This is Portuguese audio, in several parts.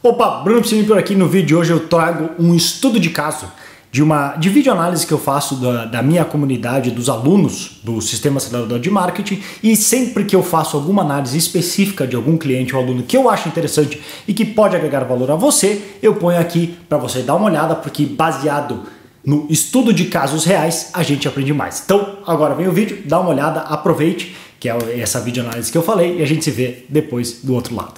Opa, Bruno Piscini por aqui. No vídeo de hoje eu trago um estudo de caso de videoanálise que eu faço da minha comunidade, dos alunos do Sistema Acelerador de Marketing, e sempre que eu faço alguma análise específica de algum cliente ou aluno que eu acho interessante e que pode agregar valor a você, eu ponho aqui para você dar uma olhada, porque baseado no estudo de casos reais a gente aprende mais. Então agora vem o vídeo, dá uma olhada, aproveite, que é essa videoanálise que eu falei, e a gente se vê depois do outro lado.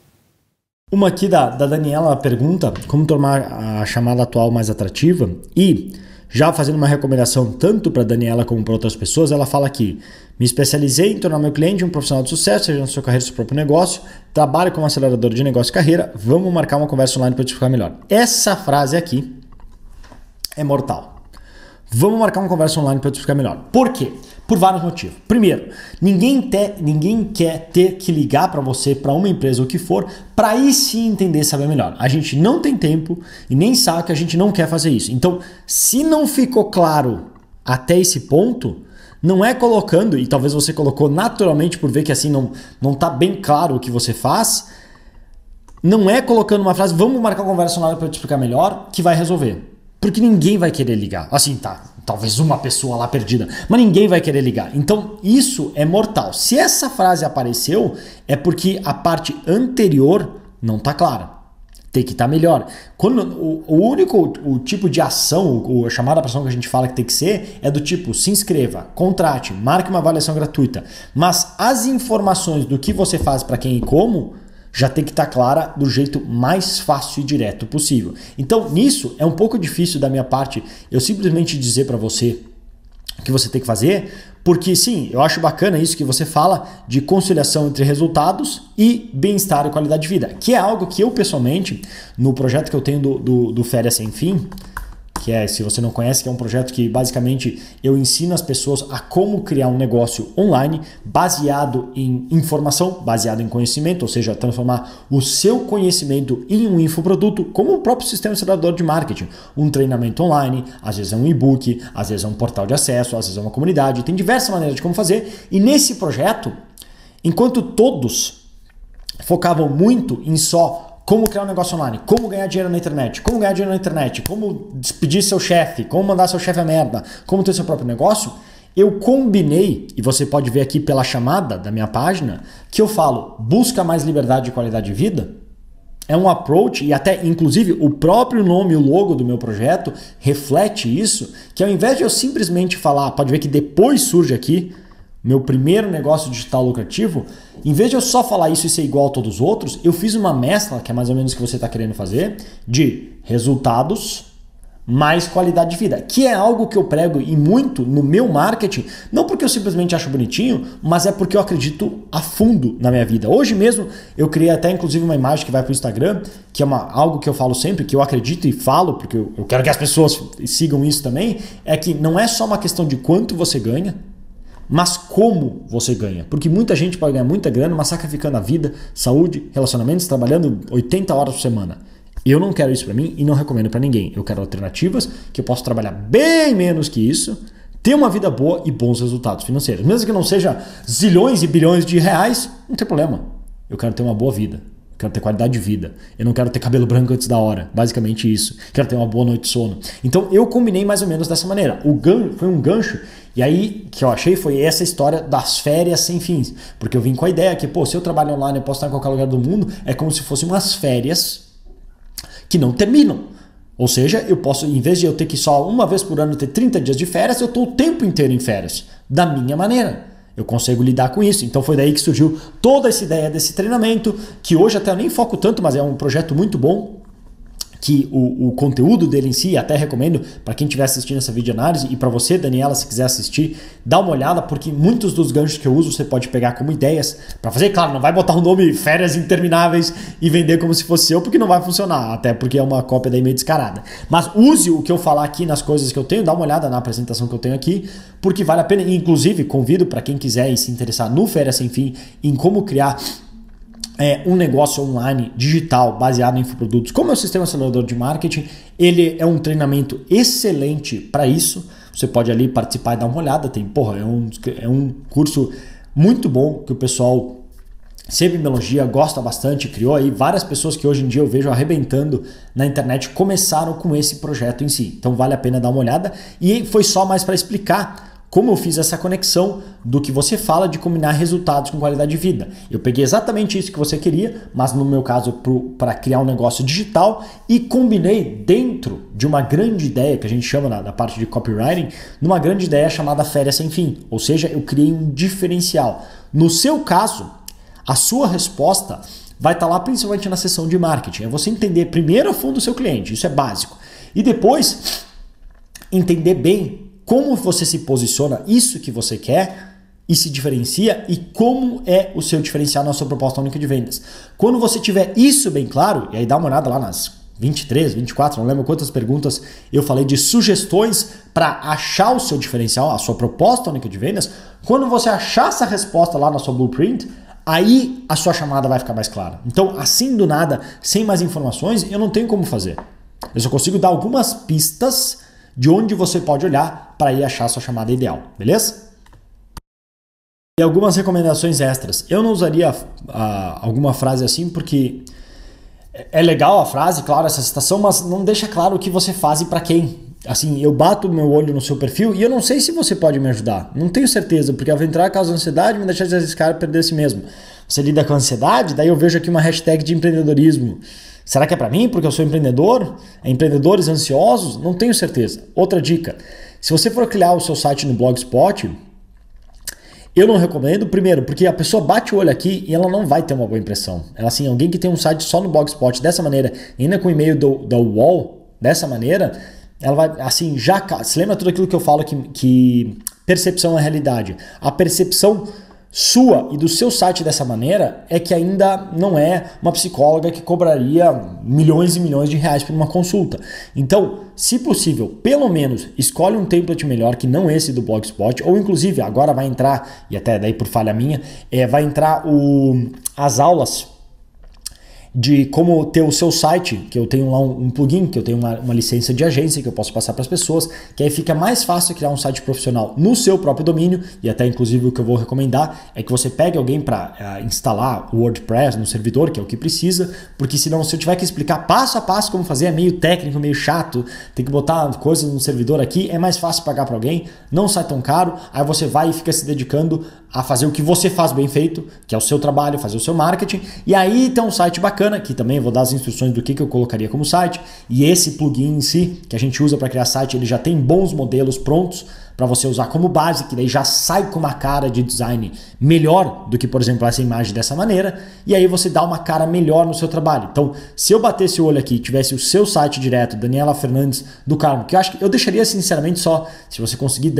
Uma aqui da Daniela pergunta como tornar a chamada atual mais atrativa, e já fazendo uma recomendação tanto para Daniela como para outras pessoas, ela fala aqui: me especializei em tornar meu cliente um profissional de sucesso, seja na sua carreira ou seu próprio negócio, trabalho como acelerador de negócio e carreira, vamos marcar uma conversa online para te explicar melhor. Essa frase aqui é mortal. Vamos marcar uma conversa online para te explicar melhor. Por quê? Por vários motivos. Primeiro, ninguém quer ter que ligar para você, para uma empresa ou o que for, para aí sim entender e saber melhor. A gente não tem tempo e nem sabe que a gente não quer fazer isso. Então, se não ficou claro até esse ponto, não é colocando, e talvez você colocou naturalmente por ver que assim não está bem claro o que você faz, não é colocando uma frase, vamos marcar uma conversa online para te explicar melhor, que vai resolver. Porque ninguém vai querer ligar. Assim, tá, talvez uma pessoa lá perdida, mas ninguém vai querer ligar. Então, isso é mortal. Se essa frase apareceu, é porque a parte anterior não tá clara. Tem que estar melhor. Quando o tipo de ação, a chamada para ação que a gente fala que tem que ser, é do tipo: se inscreva, contrate, marque uma avaliação gratuita. Mas as informações do que você faz para quem e como já tem que estar clara do jeito mais fácil e direto possível. Então, nisso é um pouco difícil da minha parte eu simplesmente dizer para você o que você tem que fazer, porque sim, eu acho bacana isso que você fala de conciliação entre resultados e bem-estar e qualidade de vida, que é algo que eu pessoalmente, no projeto que eu tenho do Férias Sem Fim, que é, se você não conhece, que é um projeto que basicamente eu ensino as pessoas a como criar um negócio online baseado em informação, baseado em conhecimento, ou seja, transformar o seu conhecimento em um infoproduto, como o próprio sistema acelerador de marketing, um treinamento online, às vezes é um e-book, às vezes é um portal de acesso, às vezes é uma comunidade, tem diversas maneiras de como fazer, e nesse projeto, enquanto todos focavam muito em só como criar um negócio online, como ganhar dinheiro na internet, como despedir seu chefe, como mandar seu chefe a merda, como ter seu próprio negócio, eu combinei, e você pode ver aqui pela chamada da minha página, que eu falo, busca mais liberdade e qualidade de vida. É um approach, e até inclusive o próprio nome, o logo do meu projeto reflete isso, que ao invés de eu simplesmente falar, pode ver que depois surge aqui, meu primeiro negócio digital lucrativo, em vez de eu só falar isso e ser igual a todos os outros, eu fiz uma mescla, que é mais ou menos o que você está querendo fazer, de resultados mais qualidade de vida, que é algo que eu prego e muito no meu marketing, não porque eu simplesmente acho bonitinho, mas é porque eu acredito a fundo na minha vida. Hoje mesmo eu criei até inclusive uma imagem que vai para o Instagram, que é algo que eu falo sempre, que eu acredito e falo, porque eu quero que as pessoas sigam isso também, é que não é só uma questão de quanto você ganha, mas como você ganha. Porque muita gente pode ganhar muita grana, mas sacrificando a vida, saúde, relacionamentos, trabalhando 80 horas por semana. Eu não quero isso para mim e não recomendo para ninguém. Eu quero alternativas que eu possa trabalhar bem menos que isso, ter uma vida boa e bons resultados financeiros. Mesmo que não seja zilhões e bilhões de reais, não tem problema. Eu quero ter uma boa vida. Quero ter qualidade de vida. Eu não quero ter cabelo branco antes da hora. Basicamente isso. Quero ter uma boa noite de sono. Então eu combinei mais ou menos dessa maneira. Foi um gancho. E aí que eu achei foi essa história das férias sem fins. Porque eu vim com a ideia que, se eu trabalho online, eu posso estar em qualquer lugar do mundo, é como se fossem umas férias que não terminam. Ou seja, eu posso, em vez de eu ter que só uma vez por ano ter 30 dias de férias, eu estou o tempo inteiro em férias. Da minha maneira. Eu consigo lidar com isso. Então foi daí que surgiu toda essa ideia desse treinamento, que hoje até eu nem foco tanto, mas é um projeto muito bom, que o conteúdo dele em si, até recomendo para quem estiver assistindo essa videoanálise, e para você, Daniela, se quiser assistir, dá uma olhada, porque muitos dos ganchos que eu uso você pode pegar como ideias para fazer. Claro, não vai botar o nome Férias Intermináveis e vender como se fosse eu, porque não vai funcionar, até porque é uma cópia daí meio descarada. Mas use o que eu falar aqui nas coisas que eu tenho, dá uma olhada na apresentação que eu tenho aqui, porque vale a pena. E, inclusive, convido para quem quiser e se interessar no Férias Sem Fim, em como criar um negócio online digital baseado em infoprodutos, como é o Sistema Acelerador de Marketing, ele é um treinamento excelente para isso. Você pode ali participar e dar uma olhada. É um curso muito bom que o pessoal sempre me elogia, gosta bastante, criou aí várias pessoas que hoje em dia eu vejo arrebentando na internet, começaram com esse projeto em si. Então vale a pena dar uma olhada. E foi só mais para explicar como eu fiz essa conexão do que você fala de combinar resultados com qualidade de vida. Eu peguei exatamente isso que você queria, mas no meu caso para criar um negócio digital, e combinei dentro de uma grande ideia que a gente chama na parte de copywriting, numa grande ideia chamada férias sem fim. Ou seja, eu criei um diferencial. No seu caso, a sua resposta vai estar lá principalmente na seção de marketing. É você entender primeiro a fundo o seu cliente, isso é básico. E depois entender bem como você se posiciona, isso que você quer e se diferencia, e como é o seu diferencial na sua proposta única de vendas. Quando você tiver isso bem claro, e aí dá uma olhada lá nas 23, 24, não lembro quantas perguntas eu falei de sugestões para achar o seu diferencial, a sua proposta única de vendas. Quando você achar essa resposta lá na sua blueprint, aí a sua chamada vai ficar mais clara. Então, assim do nada, sem mais informações, eu não tenho como fazer. Eu só consigo dar algumas pistas de onde você pode olhar para ir achar a sua chamada ideal, beleza? E algumas recomendações extras. Eu não usaria alguma frase assim porque é legal a frase, claro, essa citação, mas não deixa claro o que você faz e para quem. Assim, eu bato o meu olho no seu perfil e eu não sei se você pode me ajudar. Não tenho certeza, porque aventurar causa ansiedade me deixa de arriscar e perder a si mesmo. Você lida com a ansiedade? Daí eu vejo aqui uma hashtag de empreendedorismo. Será que é para mim porque eu sou empreendedor? É empreendedores ansiosos? Não tenho certeza. Outra dica, se você for criar o seu site no Blogspot, eu não recomendo, primeiro, porque a pessoa bate o olho aqui e ela não vai ter uma boa impressão. Ela, assim, alguém que tem um site só no Blogspot dessa maneira, ainda com o e-mail da UOL, dessa maneira, ela vai, assim, já... Você lembra tudo aquilo que eu falo que percepção é realidade? A percepção sua e do seu site dessa maneira é que ainda não é uma psicóloga que cobraria milhões e milhões de reais por uma consulta. Então, se possível, pelo menos escolhe um template melhor que não esse do Blogspot, ou inclusive agora vai entrar, e até daí por falha minha, vai entrar as aulas de como ter o seu site, que eu tenho lá um plugin, que eu tenho uma licença de agência que eu posso passar para as pessoas, que aí fica mais fácil criar um site profissional no seu próprio domínio, e até inclusive o que eu vou recomendar é que você pegue alguém para instalar o WordPress no servidor, que é o que precisa, porque senão se eu tiver que explicar passo a passo como fazer, é meio técnico, meio chato, tem que botar coisas no servidor aqui, é mais fácil pagar para alguém, não sai tão caro, aí você vai e fica se dedicando a fazer o que você faz bem feito, que é o seu trabalho, fazer o seu marketing, e aí tem um site bacana, que também vou dar as instruções do que eu colocaria como site, e esse plugin em si, que a gente usa para criar site, ele já tem bons modelos prontos para você usar como base, que daí já sai com uma cara de design melhor do que, por exemplo, essa imagem dessa maneira, e aí você dá uma cara melhor no seu trabalho. Então, se eu batesse o olho aqui e tivesse o seu site direto, Daniela Fernandes do Carmo, que eu acho que eu deixaria sinceramente só, se você conseguir,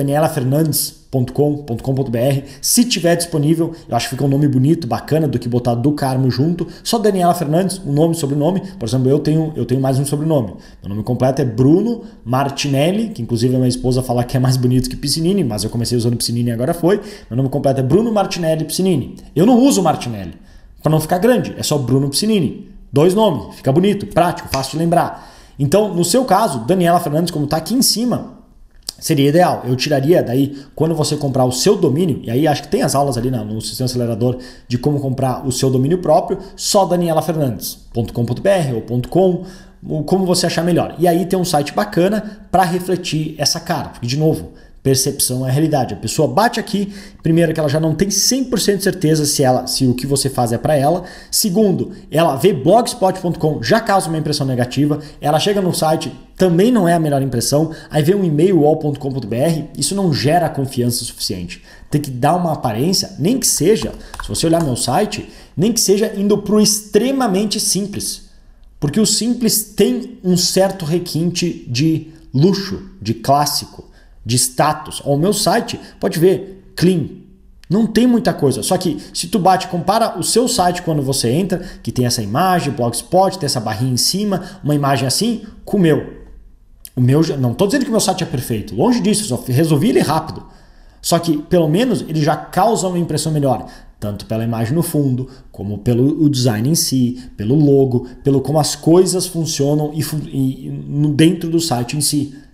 danielafernandes.com.br, se tiver disponível, eu acho que fica um nome bonito, bacana, do que botar do Carmo junto, só Daniela Fernandes, um nome, sobrenome, por exemplo, eu tenho mais um sobrenome, meu nome completo é Bruno Martinelli, que inclusive a minha esposa fala que é mais bonito que Piscinini, mas eu comecei usando Piscinini e agora foi, meu nome completo é Bruno Martinelli Piscinini, eu não uso Martinelli, para não ficar grande, é só Bruno Piscinini, 2 nomes, fica bonito, prático, fácil de lembrar. Então, no seu caso, Daniela Fernandes, como está aqui em cima, seria ideal. Eu tiraria daí, quando você comprar o seu domínio, e aí acho que tem as aulas ali no Sistema Acelerador de como comprar o seu domínio próprio, só danielafernandes.com.br ou .com, como você achar melhor. E aí tem um site bacana para refletir essa cara, porque de novo, percepção é a realidade. A pessoa bate aqui, primeiro que ela já não tem 100% de certeza se o que você faz é para ela. Segundo, ela vê blogspot.com, já causa uma impressão negativa. Ela chega no site, também não é a melhor impressão. Aí vê um e-mail all.com.br, isso não gera confiança suficiente. Tem que dar uma aparência, nem que seja, se você olhar meu site, nem que seja indo para o extremamente simples. Porque o simples tem um certo requinte de luxo, de clássico, de status. O meu site, pode ver, clean. Não tem muita coisa. Só que se tu compara o seu site quando você entra, que tem essa imagem, blogspot, tem essa barrinha em cima, uma imagem assim, com o meu. Não estou dizendo que o meu site é perfeito. Longe disso, só resolvi ele rápido. Só que, pelo menos, ele já causa uma impressão melhor. Tanto pela imagem no fundo, como pelo design em si, pelo logo, pelo como as coisas funcionam dentro do site em si.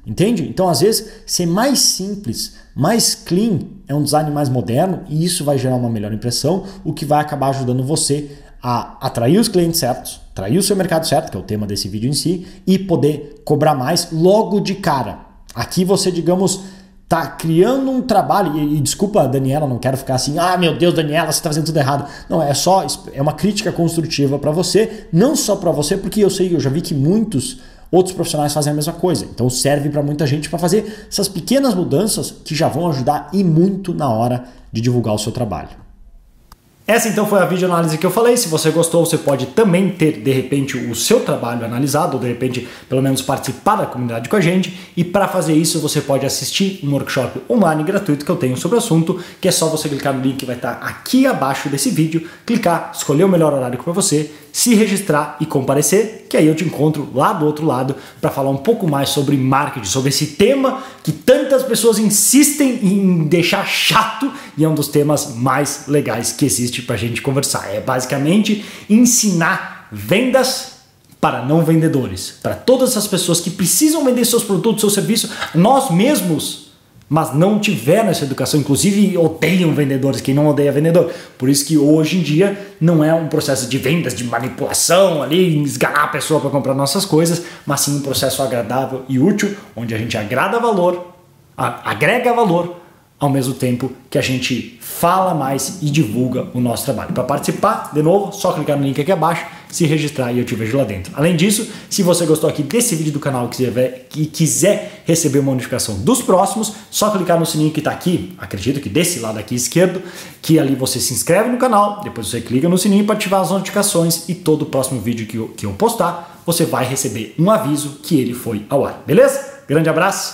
Entende? Então, às vezes, ser mais simples, mais clean, é um design mais moderno e isso vai gerar uma melhor impressão, o que vai acabar ajudando você a atrair os clientes certos, atrair o seu mercado certo, que é o tema desse vídeo em si, e poder cobrar mais logo de cara. Aqui você, digamos, tá criando um trabalho, e desculpa, Daniela, não quero ficar assim, meu Deus, Daniela, você tá fazendo tudo errado. Não, é uma crítica construtiva para você, não só para você, porque eu já vi que muitos outros profissionais fazem a mesma coisa. Então serve para muita gente para fazer essas pequenas mudanças que já vão ajudar e muito na hora de divulgar o seu trabalho. Essa então foi a videoanálise que eu falei. Se você gostou, você pode também ter, de repente, o seu trabalho analisado, ou de repente, pelo menos participar da comunidade com a gente. E para fazer isso, você pode assistir um workshop online gratuito que eu tenho sobre o assunto, que é só você clicar no link que vai estar aqui abaixo desse vídeo, clicar, escolher o melhor horário para você, se registrar e comparecer, que aí eu te encontro lá do outro lado para falar um pouco mais sobre marketing, sobre esse tema que tantas pessoas insistem em deixar chato e é um dos temas mais legais que existe para a gente conversar. É basicamente ensinar vendas para não vendedores, para todas essas pessoas que precisam vender seus produtos, seu serviço, nós mesmos, mas não tiveram essa educação, inclusive odeiam vendedores, quem não odeia vendedor. Por isso que hoje em dia não é um processo de vendas, de manipulação ali, esganar a pessoa para comprar nossas coisas, mas sim um processo agradável e útil, onde a gente agrega valor, ao mesmo tempo que a gente fala mais e divulga o nosso trabalho. Para participar, de novo, só clicar no link aqui abaixo, se registrar e eu te vejo lá dentro. Além disso, se você gostou aqui desse vídeo do canal e quiser receber uma notificação dos próximos, só clicar no sininho que está aqui, acredito que desse lado aqui esquerdo, que ali você se inscreve no canal, depois você clica no sininho para ativar as notificações e todo o próximo vídeo que eu postar, você vai receber um aviso que ele foi ao ar. Beleza? Grande abraço!